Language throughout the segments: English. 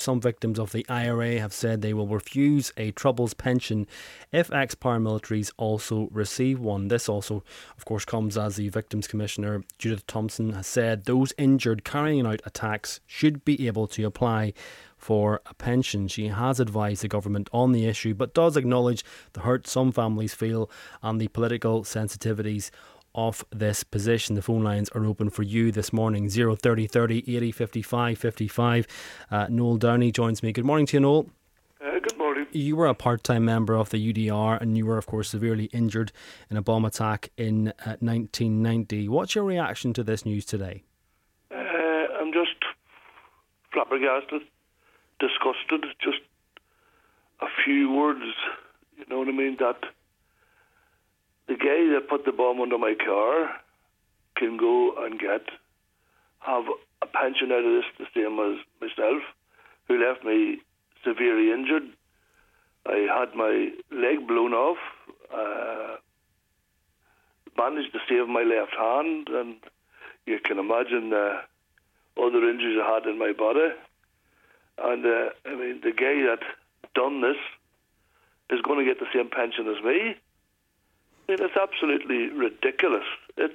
some victims of the IRA have said they will refuse a Troubles pension if ex-paramilitaries also receive one. This also, of course, comes as the Victims Commissioner Judith Thompson has said those injured carrying out attacks should be able to apply for a pension. She has advised the government on the issue, but does acknowledge the hurt some families feel and the political sensitivities of this position. The phone lines are open for you this morning. 030 30 80 55 55. Noel Downey joins me. Good morning to you, Noel. Good morning. You were a part-time member of the UDR and you were, of course, severely injured in a bomb attack in 1990. What's your reaction to this news today? I'm just flabbergasted, disgusted, just a few words, you know what I mean, that the guy that put the bomb under my car can go and have a pension out of this the same as myself, who left me severely injured. I had my leg blown off, managed to save my left hand, and you can imagine the other injuries I had in my body. And I mean, the guy that done this is going to get the same pension as me. I mean, it's absolutely ridiculous. It's,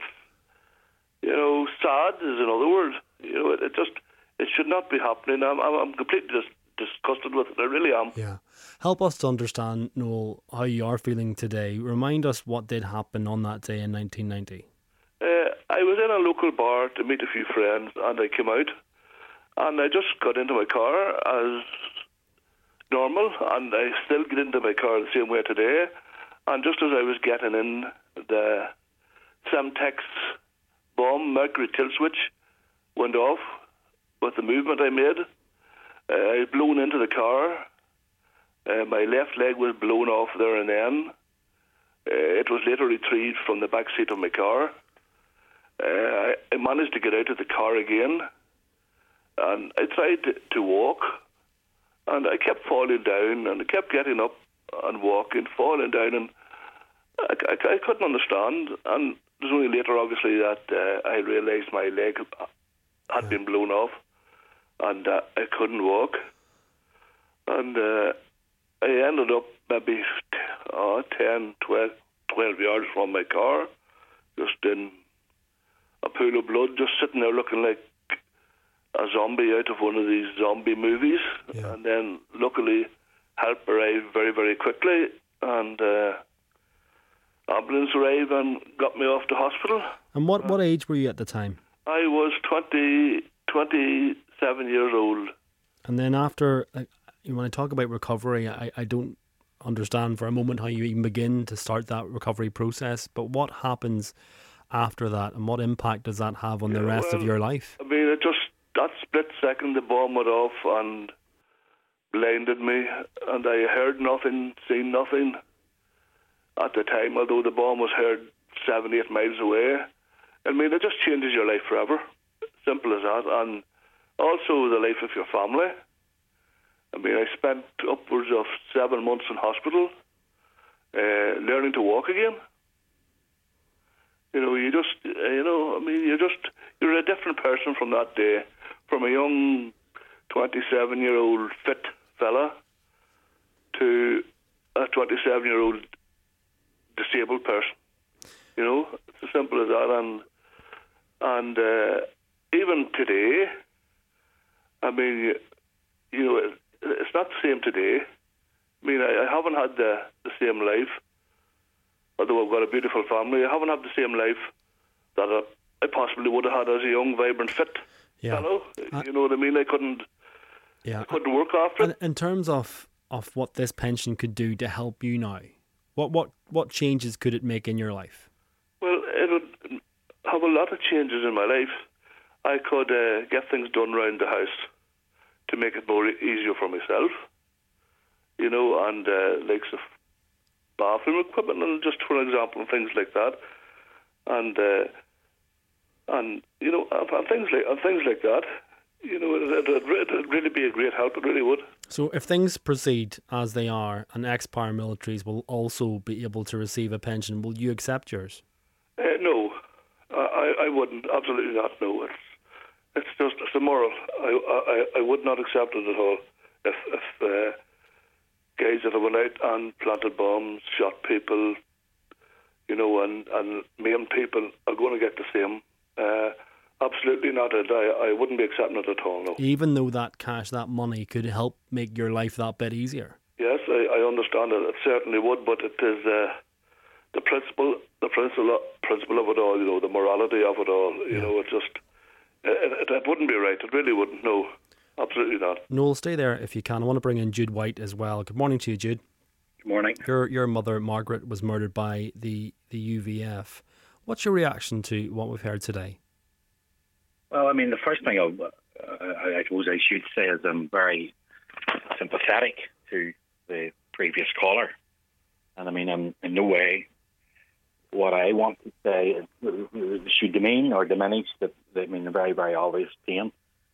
sad is another word. It should not be happening. I'm completely disgusted with it. I really am. Yeah. Help us to understand, Noel, how you are feeling today. Remind us what did happen on that day in 1990. I was in a local bar to meet a few friends, and I came out, and I just got into my car as normal, and I still get into my car the same way today. And just as I was getting in, the Semtex bomb, mercury tilt switch, went off with the movement I made. I blown into the car. My left leg was blown off there and then. It was later retrieved from the back seat of my car. I managed to get out of the car again, and I tried to walk, and I kept falling down, and I kept getting up and walking, falling down, and I couldn't understand. And it was only later, obviously, that I realised my leg had been blown off, and I couldn't walk. And I ended up maybe 10, 12 yards from my car, just in a pool of blood, just sitting there looking like a zombie out of one of these zombie movies. Yeah. And then, luckily, help arrived very, very quickly, and ambulance arrived and got me off to hospital. And what age were you at the time? I was 27 years old. And then after, when I talk about recovery, I don't understand for a moment how you even begin to start that recovery process, but what happens after that, and what impact does that have on the rest of your life? I mean, that split second the bomb went off and blinded me, and I heard nothing, seen nothing at the time, although the bomb was heard 7-8 miles away. I mean, it just changes your life forever. Simple as that. And also the life of your family. I mean, I spent upwards of 7 months in hospital, learning to walk again. You're a different person from that day. From a young 27-year-old fit fella to a 27-year-old disabled person. It's as simple as that. And even today, I mean, it's not the same today. I mean, I haven't had the same life, although I've got a beautiful family. I haven't had the same life that I possibly would have had as a young, vibrant, fit fellow. You know what I mean? I couldn't work after it. In terms of what this pension could do to help you now, what changes could it make in your life? Well, it would have a lot of changes in my life. I could get things done around the house to make it more easier for myself, and like bathroom equipment, and just for example, things like that, and things like that. It'd really be a great help. It really would. So, if things proceed as they are, and ex-paramilitaries will also be able to receive a pension, will you accept yours? No, I wouldn't. Absolutely not. No, it's immoral. I would not accept it at all. if guys that have went out and planted bombs, shot people, and maimed people are going to get the same. Absolutely not. I wouldn't be accepting it at all, no. Even though that cash, that money could help make your life that bit easier? Yes, I understand it. It certainly would, but it is the principle of it all, the morality of it all. It wouldn't be right. It really wouldn't, no. Absolutely not. Noel, stay there if you can. I want to bring in Jude White as well. Good morning to you, Jude. Good morning. Your mother, Margaret, was murdered by the UVF. What's your reaction to what we've heard today? Well, I mean, the first thing I suppose I should say is I'm very sympathetic to the previous caller. And I mean, in no way what I want to say should demean or diminish the very, very obvious pain.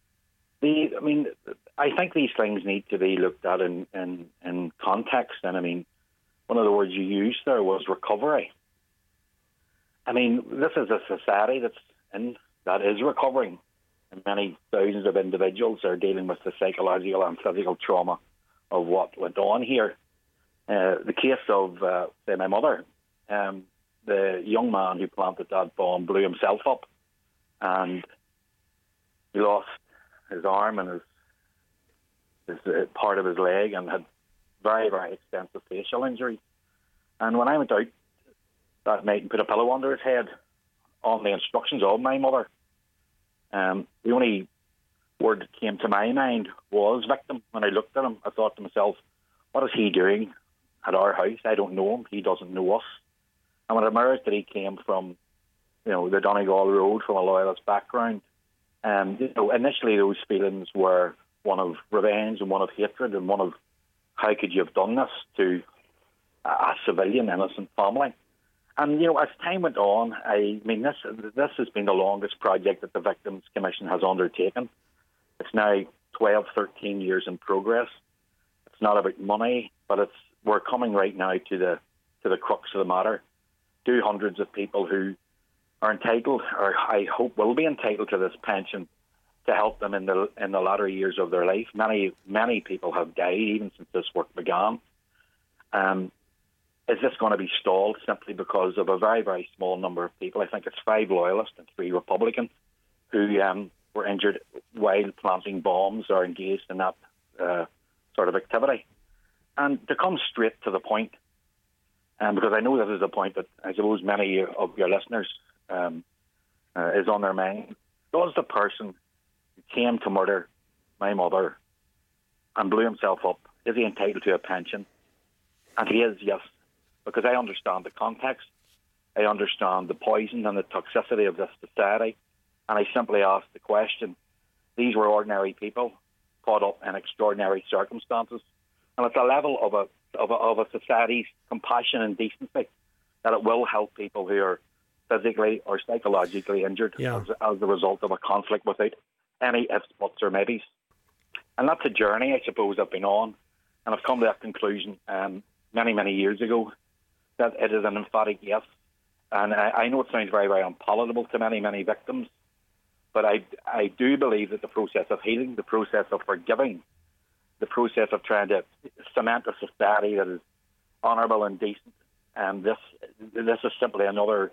I think these things need to be looked at in context. And I mean, one of the words you used there was recovery. I mean, this is a society that is recovering. And many thousands of individuals are dealing with the psychological and physical trauma of what went on here. The case of, say, my mother, the young man who planted that bomb blew himself up, and he lost his arm and his part of his leg, and had very, very extensive facial injuries. And when I went out that night and put a pillow under his head on the instructions of my mother, the only word that came to my mind was victim. When I looked at him, I thought to myself, what is he doing at our house? I don't know him. He doesn't know us. And when it emerged that he came from, the Donegal Road, from a loyalist background, initially those feelings were one of revenge and one of hatred and one of, how could you have done this to a civilian, innocent family? And, as time went on, this has been the longest project that the Victims Commission has undertaken. It's now 12, 13 years in progress. It's not about money, but we're coming right now to the crux of the matter. Do hundreds of people who are entitled, or I hope will be entitled to this pension, to help them in the latter years of their life. Many people have died even since this work began. Is this going to be stalled simply because of a very, very small number of people? I think it's 5 loyalists and 3 Republicans who were injured while planting bombs or engaged in that sort of activity. And to come straight to the point, because I know this is a point that I suppose many of your listeners is on their mind, does the person who came to murder my mother and blew himself up, is he entitled to a pension? And he is, yes. Because I understand the context, I understand the poison and the toxicity of this society, and I simply ask the question. These were ordinary people caught up in extraordinary circumstances, and at the level of a society's compassion and decency, that it will help people who are physically or psychologically injured as a result of a conflict without any ifs, buts or maybes. And that's a journey, I suppose, I've been on, and I've come to that conclusion many, many years ago, that it is an emphatic yes. And I know it sounds very, very unpalatable to many, many victims, but I do believe that the process of healing, the process of forgiving, the process of trying to cement a society that is honourable and decent, this is simply another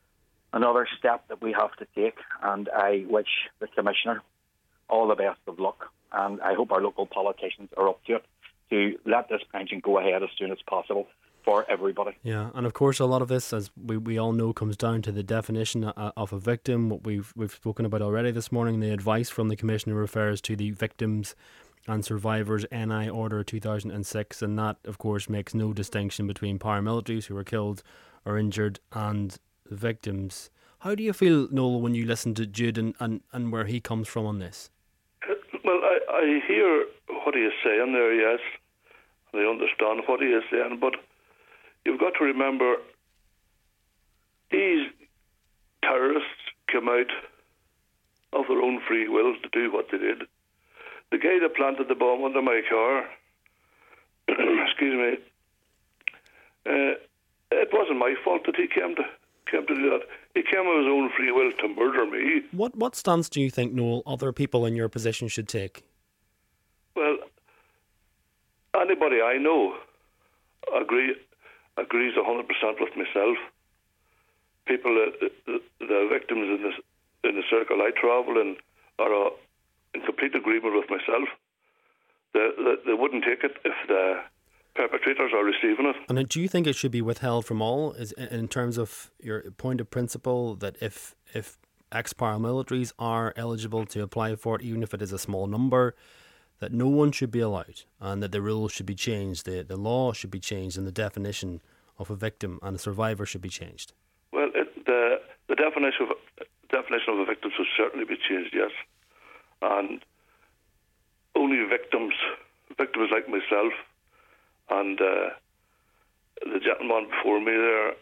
step that we have to take. And I wish the Commissioner all the best of luck, and I hope our local politicians are up to it to let this pension go ahead as soon as possible for everybody. Yeah, and of course a lot of this, as we all know, comes down to the definition of a victim. What we've spoken about already this morning, the advice from the Commissioner refers to the Victims and Survivors NI Order 2006, and that of course makes no distinction between paramilitaries who were killed or injured and victims. How do you feel, Noel, when you listen to Jude and where he comes from on this? Well, I hear what he is saying there, yes, and I understand what he is saying, but you've got to remember, these terrorists came out of their own free will to do what they did. The guy that planted the bomb under my car, excuse me, it wasn't my fault that he came to do that. He came of his own free will to murder me. What stance do you think, Noel, other people in your position should take? Well, anybody I know agrees 100% with myself. People, the victims in the circle I travel in, are in complete agreement with myself. They wouldn't take it if the perpetrators are receiving it. And do you think it should be withheld from all, in terms of your point of principle, that if ex-paramilitaries are eligible to apply for it, even if it is a small number, that no one should be allowed, and that the rules should be changed, the law should be changed, and the definition of a victim and a survivor should be changed? Well, the definition of a victim should certainly be changed, yes. And only victims like myself and the gentleman before me there,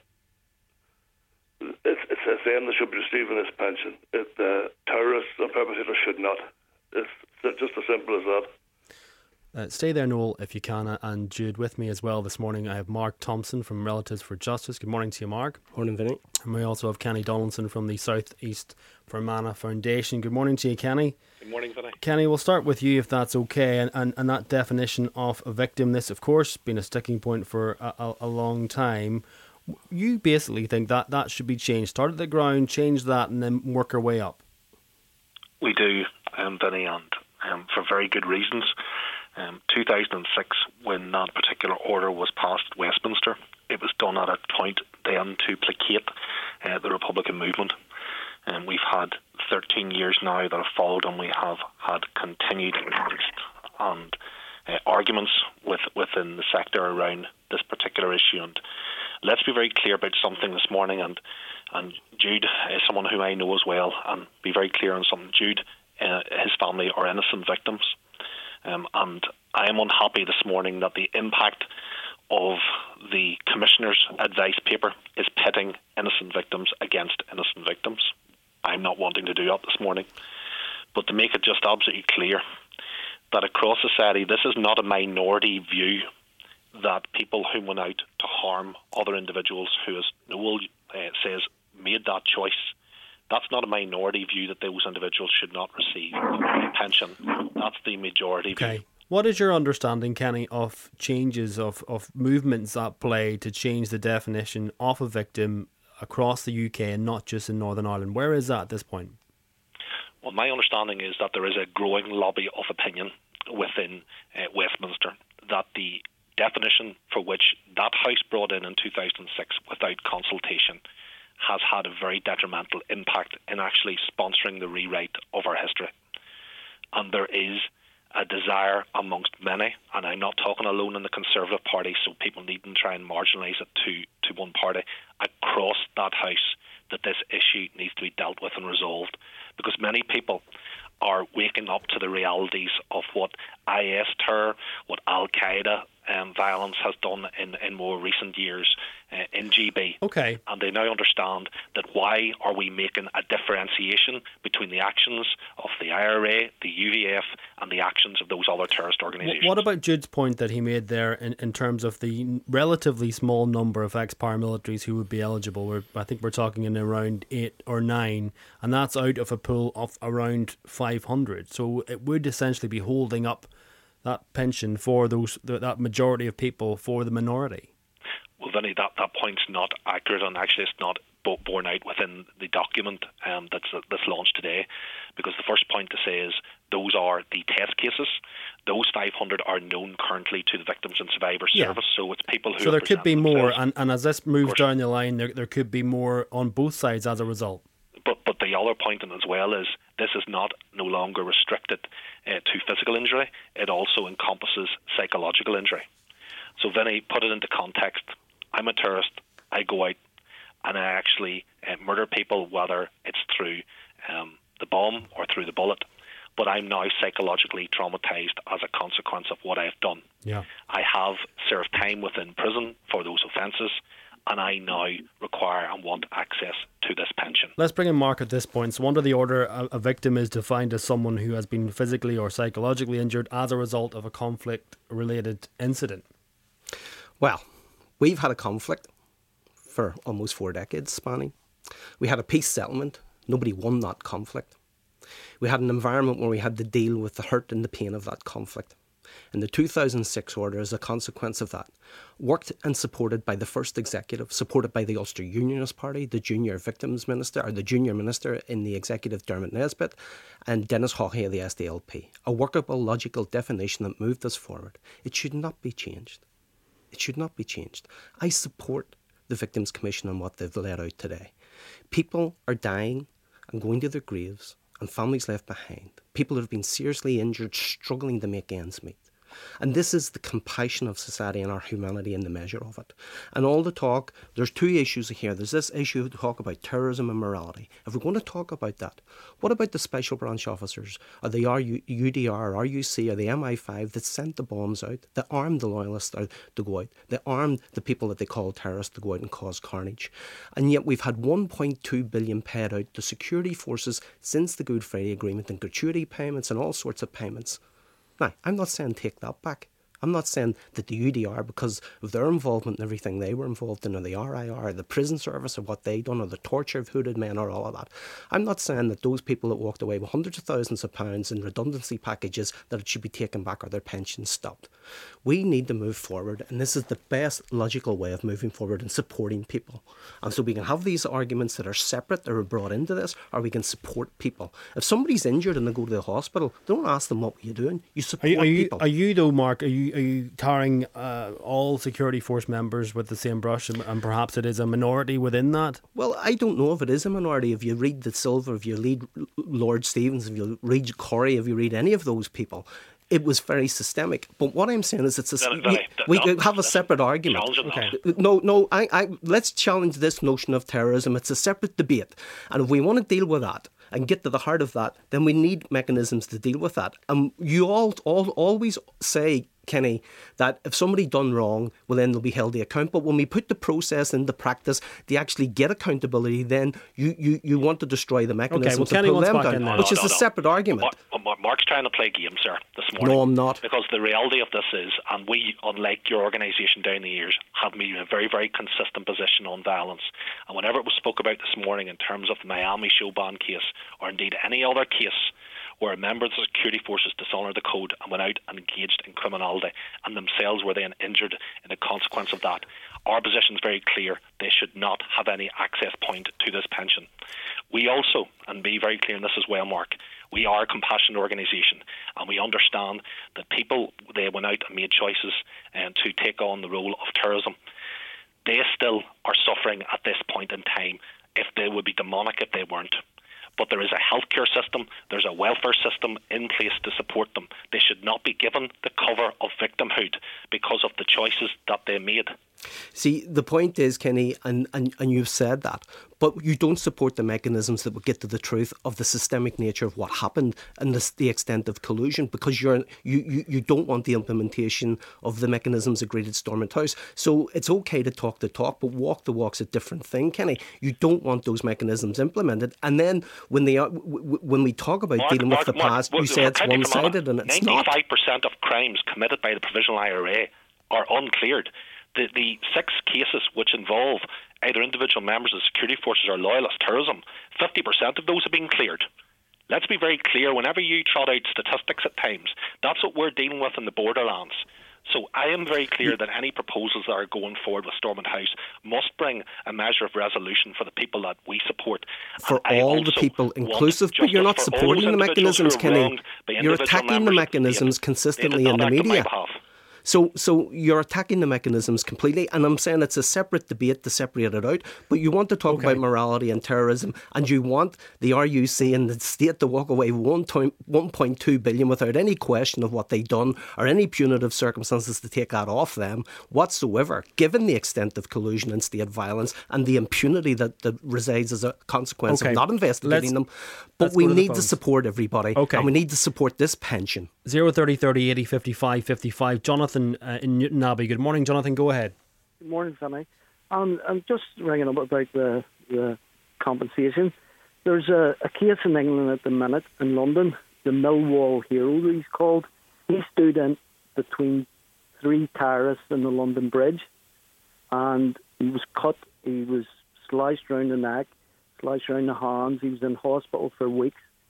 it's them that should be receiving this pension. The terrorists and perpetrators should not. It's just as simple as that. Stay there, Noel, if you can. And Jude, with me as well this morning, I have Mark Thompson from Relatives for Justice. Good morning to you, Mark. Morning, Vinny. And we also have Kenny Donaldson from the South East Fermanagh Foundation. Good morning to you, Kenny. Good morning, Vinny. Kenny, we'll start with you if that's okay. And that definition of a victim, this of course been a sticking point for a long time. You basically think that should be changed. Start at the ground, change that, and then work our way up. We do, Vinny, and for very good reasons. 2006, when that particular order was passed at Westminster, it was done at a point then to placate the Republican movement. And we've had 13 years now that have followed, and we have had continued and arguments within the sector around this particular issue. And let's be very clear about something this morning, and Jude is someone who I know as well, and be very clear on something. Jude, his family are innocent victims. And I am unhappy this morning that the impact of the Commissioner's advice paper is pitting innocent victims against innocent victims. I'm not wanting to do that this morning. But to make it just absolutely clear that across society, this is not a minority view that people who went out to harm other individuals who, as Noel says, made that choice, that's not a minority view that those individuals should not receive a pension. That's the majority view. What is your understanding, Kenny, of changes, of movements at play to change the definition of a victim across the UK and not just in Northern Ireland? Where is that at this point? Well, my understanding is that there is a growing lobby of opinion within Westminster that the definition for which that House brought in 2006 without consultation has had a very detrimental impact in actually sponsoring the rewrite of our history. And there is a desire amongst many, and I'm not talking alone in the Conservative Party, so people needn't try and marginalise it to one party, across that House, that this issue needs to be dealt with and resolved. Because many people are waking up to the realities of what IS terror, what Al-Qaeda violence has done in more recent years in GB. Okay. And they now understand that why are we making a differentiation between the actions of the IRA, the UVF, and the actions of those other terrorist organisations. What about Jude's point that he made there in terms of the relatively small number of ex-paramilitaries who would be eligible? I think we're talking in around 8 or 9, and that's out of a pool of around 500. So it would essentially be holding up that pension for that majority of people for the minority. Well, Vinny, that point's not accurate, and actually it's not borne out within the document that's launched today, because the first point to say is those are the test cases. Those 500 are known currently to the Victims and Survivors Service, so it's people who... So there could be more, and as this moves down the line, there could be more on both sides as a result. But the other point as well is this is no longer restricted to physical injury. It also encompasses psychological injury. So Vinny, put it into context. I'm a terrorist. I go out and I actually murder people, whether it's through the bomb or through the bullet. But I'm now psychologically traumatized as a consequence of what I've done. Yeah. I have served time within prison for those offences, and I now require and want access to this pension. Let's bring in Mark at this point. So under the order, a victim is defined as someone who has been physically or psychologically injured as a result of a conflict-related incident. Well, we've had a conflict for almost 4 decades spanning. We had a peace settlement. Nobody won that conflict. We had an environment where we had to deal with the hurt and the pain of that conflict. in the 2006 order as a consequence of that, worked and supported by the first executive, supported by the Ulster Unionist Party, the junior victims minister, or the junior minister in the executive, Dermot Nesbitt, and Dennis Haughey of the SDLP. A workable, logical definition that moved us forward. It should not be changed. It should not be changed. I support the Victims Commission and what they've let out today. People are dying and going to their graves, and families left behind. People who have been seriously injured, struggling to make ends meet. And this is the compassion of society and our humanity in the measure of it. And all the talk, there's two issues here. There's this issue to talk about terrorism and morality. If we're going to talk about that, what about the special branch officers, or the UDR, or RUC, or the MI5 that sent the bombs out, that armed the loyalists to go out, that armed the people that they call terrorists to go out and cause carnage? And yet we've had 1.2 billion paid out to security forces since the Good Friday Agreement, and gratuity payments and all sorts of payments. Now, I'm not saying take that back. I'm not saying that the UDR, because of their involvement in everything they were involved in, or the RIR, the prison service, or what they done, or the torture of hooded men, or all of that. I'm not saying that those people that walked away with hundreds of thousands of pounds in redundancy packages, that it should be taken back or their pensions stopped. We need to move forward, and this is the best logical way of moving forward and supporting people. And so we can have these arguments that are separate, that are brought into this, or we can support people. If somebody's injured and they go to the hospital, don't ask them what were you doing. You support people. Are you though, Mark? Are you tarring all security force members with the same brush, and perhaps it is a minority within that? Well, I don't know if it is a minority. If you read the Silva, if you read Lord Stevens, if you read Corey, if you read any of those people, it was very systemic. But what I'm saying is we have a separate argument. Okay. No, let's challenge this notion of terrorism. It's a separate debate. And if we want to deal with that and get to the heart of that, then we need mechanisms to deal with that. You all always say, Kenny, that if somebody done wrong, well, then they'll be held to account. But when we put the process into practice, they actually get accountability, then you want to destroy the mechanism to pull them down, which is a separate argument. Mark's trying to play games, sir, this morning. No, I'm not. Because the reality of this is, and we, unlike your organisation down the years, have been in a very, very consistent position on violence. And whenever it was spoke about this morning in terms of the Miami Showband case, or indeed any other case where members of security forces dishonoured the code and went out and engaged in criminality and themselves were then injured in a consequence of that, our position is very clear. They should not have any access point to this pension. We also, and be very clear in this as well, Mark, we are a compassionate organisation, and we understand that people, they went out and made choices to take on the role of terrorism. They still are suffering at this point in time. If they would be demonic if they weren't. But there is a healthcare system, there's a welfare system in place to support them. They should not be given the cover of victimhood because of the choices that they made. See, the point is, Kenny, and you've said that, but you don't support the mechanisms that would get to the truth of the systemic nature of what happened and the extent of collusion, because you don't want the implementation of the mechanisms agreed at Stormont House. So it's okay to talk the talk, but walk the walk's a different thing, Kenny. You don't want those mechanisms implemented. And then when we talk about dealing with the past, you say it's one-sided, and it's not. 95% of crimes committed by the Provisional IRA are uncleared. The 6 cases which involve either individual members of security forces or loyalist terrorism, 50% of those have been cleared. Let's be very clear, whenever you trot out statistics at times, that's what we're dealing with in the borderlands. So I am very clear that any proposals that are going forward with Stormont House must bring a measure of resolution for the people that we support. For all the people, inclusive, but you're not supporting the mechanisms, Kenny. You're attacking the mechanisms consistently in the media. So you're attacking the mechanisms completely, and I'm saying it's a separate debate to separate it out, but you want to talk about morality and terrorism, and you want the RUC and the state to walk away with 1.2 billion without any question of what they've done or any punitive circumstances to take that off them whatsoever, given the extent of collusion and state violence and the impunity that resides as a consequence of not investigating them. But we need to support everybody, and we need to support this pension. 030 30 80 55 55. Jonathan in Newton Abbey. Good morning, Jonathan. Go ahead. Good morning, Sammy. I'm just ringing up about the compensation. There's a case in England at the minute in London, the Millwall Hero, he's called. He stood in between 3 terrorists in the London Bridge, and he was cut. He was sliced around the neck, sliced around the hands. He was in hospital for weeks.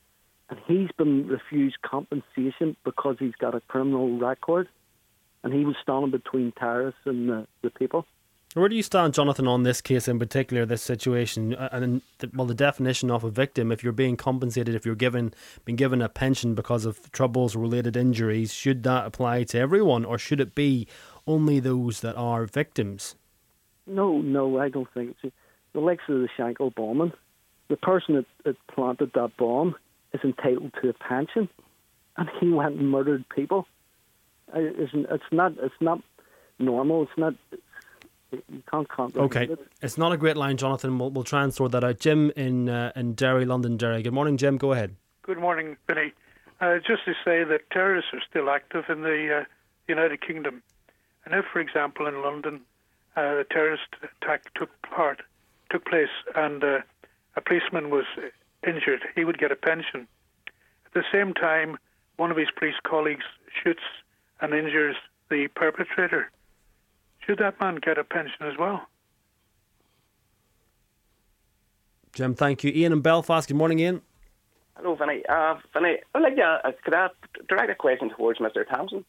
and he's been refused compensation because he's got a criminal record, and he was standing between terrorists and the people. Where do you stand, Jonathan, on this case in particular, this situation, and the definition of a victim? If you're being compensated, if you're been given a pension because of troubles or related injuries, should that apply to everyone, or should it be only those that are victims? No, I don't think it's the likes of the Shankill bombing. The person that planted that bomb is entitled to a pension, and he went and murdered people. It's not normal. It's not. You can't comprehend it. It's not a great line, Jonathan. We'll try and sort that out. Jim in Derry, London, Derry. Good morning, Jim. Go ahead. Good morning, Vinny. Just to say that terrorists are still active in the United Kingdom, and if, for example, in London, a terrorist attack took place, and a policeman was injured, he would get a pension. At the same time, one of his police colleagues shoots and injures the perpetrator. Should that man get a pension as well? Jim, thank you. Ian in Belfast. Good morning, Ian. Hello, Vinny. Vinny, could I direct a question towards Mr. Thompson,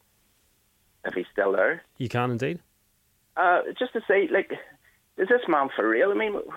if he's still there? You can indeed. Just to say, is this man for real? I mean,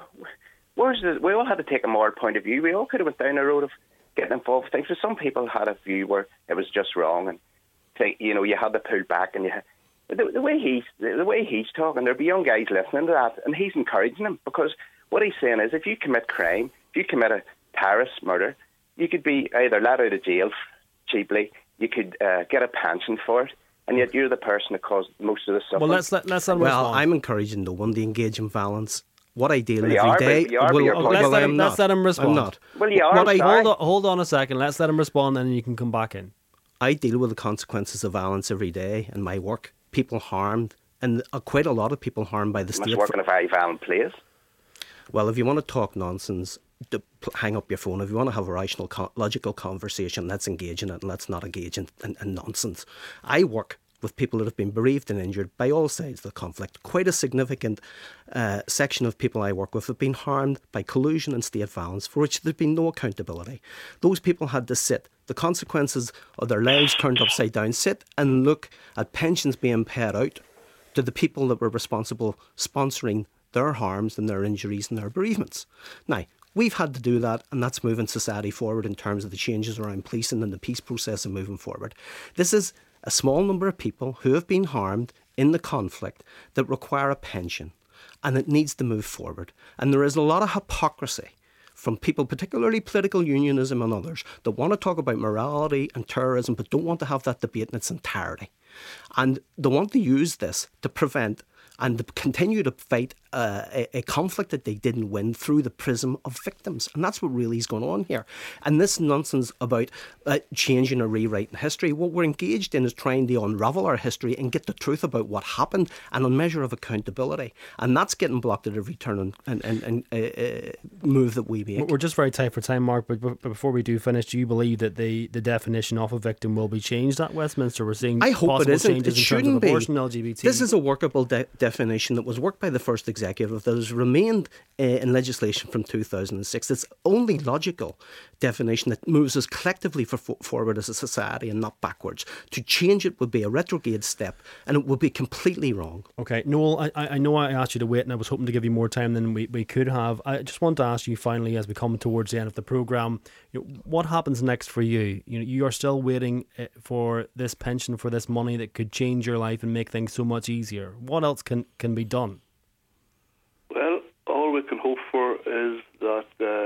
we all had to take a moral point of view. We all could have went down the road of getting involved with things. So some people had a view where it was just wrong, and you had to pull back, and the way he's talking, there'll be young guys listening to that, and he's encouraging them, because what he's saying is, if you commit crime, if you commit a terrorist murder, you could be either let out of jail cheaply, you could get a pension for it, and yet you're the person that caused most of the suffering. Well, let's let Well, I'm encouraging no one to engage in violence. What I deal Well, every day. let's let him respond. I'm not. Well, you are. Hold on a second. Let's let him respond, and then you can come back in. I deal with the consequences of violence every day in my work. People harmed, and quite a lot of people harmed by the state. You must work in a very violent place. Well, if you want to talk nonsense, hang up your phone. If you want to have a rational, logical conversation, let's engage in it, and let's not engage in nonsense. I work with people that have been bereaved and injured by all sides of the conflict. Quite a significant section of people I work with have been harmed by collusion and state violence, for which there's been no accountability. Those people had to sit. The consequences of their lives turned upside down. Sit and look at pensions being paid out to the people that were responsible sponsoring their harms and their injuries and their bereavements. Now, we've had to do that, and that's moving society forward in terms of the changes around policing and the peace process and moving forward. This is a small number of people who have been harmed in the conflict that require a pension, and it needs to move forward. And there is a lot of hypocrisy from people, particularly political unionism and others, that want to talk about morality and terrorism but don't want to have that debate in its entirety. And they want to use this to prevent and to continue to fight a conflict that they didn't win through the prism of victims. And that's what really is going on here. And this nonsense about changing or rewriting history, what we're engaged in is trying to unravel our history and get the truth about what happened and a measure of accountability. And that's getting blocked at every turn and move that we make. We're just very tight for time, Mark, but before we do finish, do you believe that the definition of a victim will be changed at Westminster? We're seeing I hope possible it isn't. changes It in shouldn't terms of be. abortion, LGBT. This is a workable definition that was worked by the first executive that has remained in legislation from 2006. It's only logical definition that moves us collectively forward as a society and not backwards. To change it would be a retrograde step, and it would be completely wrong. Okay, Noel, I know I asked you to wait, and I was hoping to give you more time than we could have. I just want to ask you finally, as we come towards the end of the programme, what happens next for you? You are still waiting for this pension, for this money that could change your life and make things so much easier. What else can be done? Well, all we can hope for is that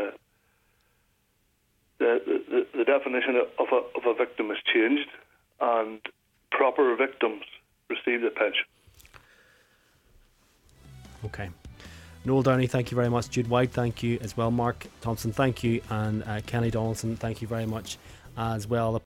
the definition of a victim is changed and proper victims receive the pension. Okay. Noel Downey, thank you very much. Jude White, thank you as well. Mark Thompson, thank you. And Kenny Donaldson, thank you very much as well.